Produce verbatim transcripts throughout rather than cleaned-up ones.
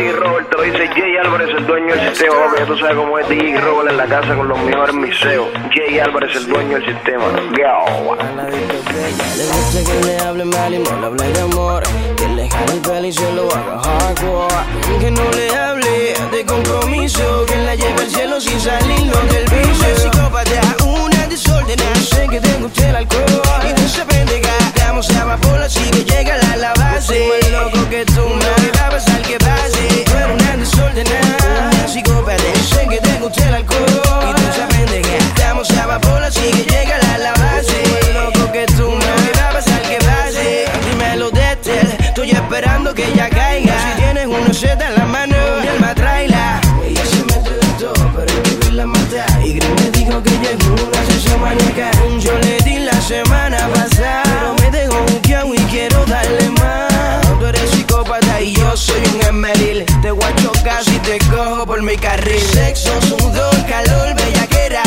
D J Robert, te lo dice Jay Álvarez, el dueño del sistema. Ya tú sabes cómo es D J Robert en la casa con los mejores miseos. Jay Álvarez, el dueño del sistema. Go. Le gusta que le hable mal y no le hable de amor, que le jale el pelo y se lo haga hardcore, que no le hable de compromiso, que la lleve al cielo sin salirnos del vicio. Una psicópata, una desordenada, sé que te gusta el alcohol y tú se pendeja. Damos a amapola, así que llega a la base. Más loco que tú, no va a pasar que pase. Tú eres una desordenada, una psicópata, sé que te gusta el alcohol y tú se pendeja. Damos a amapola, así que llega a la base. Más loco que tú, no va a pasar que pase. Dímelo de él, estoy esperando que ella caiga. Si tienes una seta en la mano, mi alma tráela. Ella se mete de todo, pero hay que verla matar. Y Green me dijo que ella es una sesión maníaca. Yo le di la semana pasada, pero me dejó buqueado y quiero darle más. Tú eres psicópata y yo soy un esmeril. Te voy a chocar si te cojo por mi carril. Sexo, sudor, calor, bellaquera.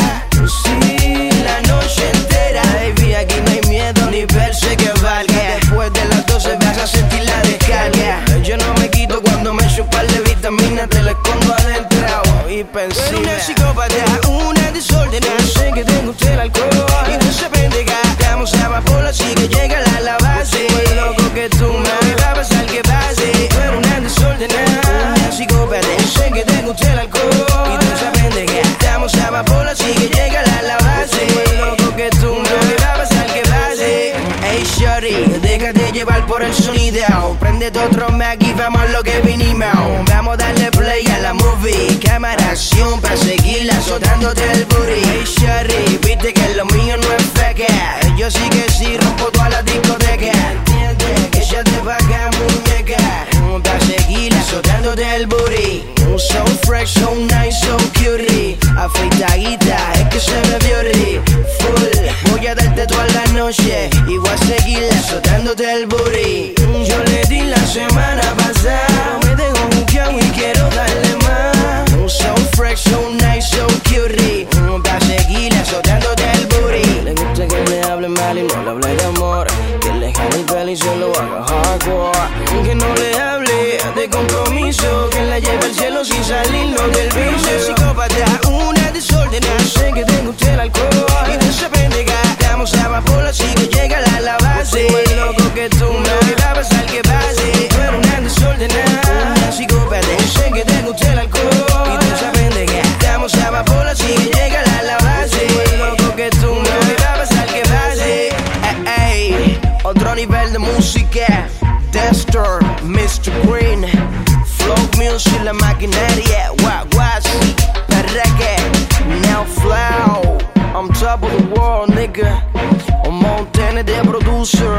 Sí, la noche entera. Baby, aquí no hay miedo ni verse que valga. Después de las doce vas a sentir la descarga. Yo no me quito cuando me chupan de vitamina. Te la escondo adentro y pensé. Tú eres una psicópata, una desordenada. Sé que te gusta el alcohol y tú se pendeja. Damos a amapola, así que llega a la base. Más loco que tú, no va a pasar que pase. Tú eres una desordenada, una psicópata. Sé que te gusta el alcohol y tú se pendeja. Damos a amapola, así que llega a la base. Más loco que tú, no va a pasar que pase. Hey shorty, déjate llevar por el sonido. Prende tu otro Mac y vamos a lo que vinimos. Vamos a darle play a la movie. Cámara, acción para seguirla azotándote el booty. Hey shorty, viste que lo mío no es feca. Yo sí que sí rompo toda la discoteca. Entiende que ya te paga muñeca. Para seguirla azotándote el booty. So fresh, so nice, so cutie. Afeitadita, es que se me beauty. Full, voy a darte toda la noche y voy a seguir azotándote el booty. Yo le di la semana pasada, me dejó buqueado y quiero darle más. So fresh, so nice, so cutie. Para seguir azotándote el booty. Le gusta que le hable mal y no le hable de amor, que le jale el pelo y se lo haga hardcore, que no le hable de compromiso, que la lleve al cielo sin salirnos del vicio. Una psicópata, una desordenada, sé que te gusta el alcohol y tú se pendeja. Damos a amapola, así que llega a la base. Más loco que tú, no va a pasar que pase. Tú eres una desordenada, una psicópata, sé que te gusta el alcohol y tú se pendeja. Damos a amapola, así que llega a la base. Más loco que tú, no va a pasar que pase. Ey, ey, otro nivel de música. Dexter, mister Green, Flow Music, la maquinaria, Waguasi, Perreque, Now Flow, I'm top of the world, nigga, un montón de producer,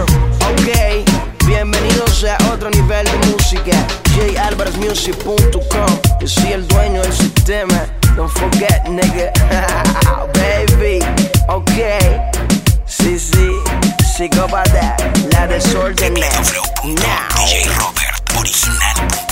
ok, bienvenidos a otro nivel de música, J Alvarez Music punto com, yo soy el dueño del sistema, don't forget, nigga, baby, ok, sí, sí. Psicópata, la desorden. teclado flow punto d j robert original punto com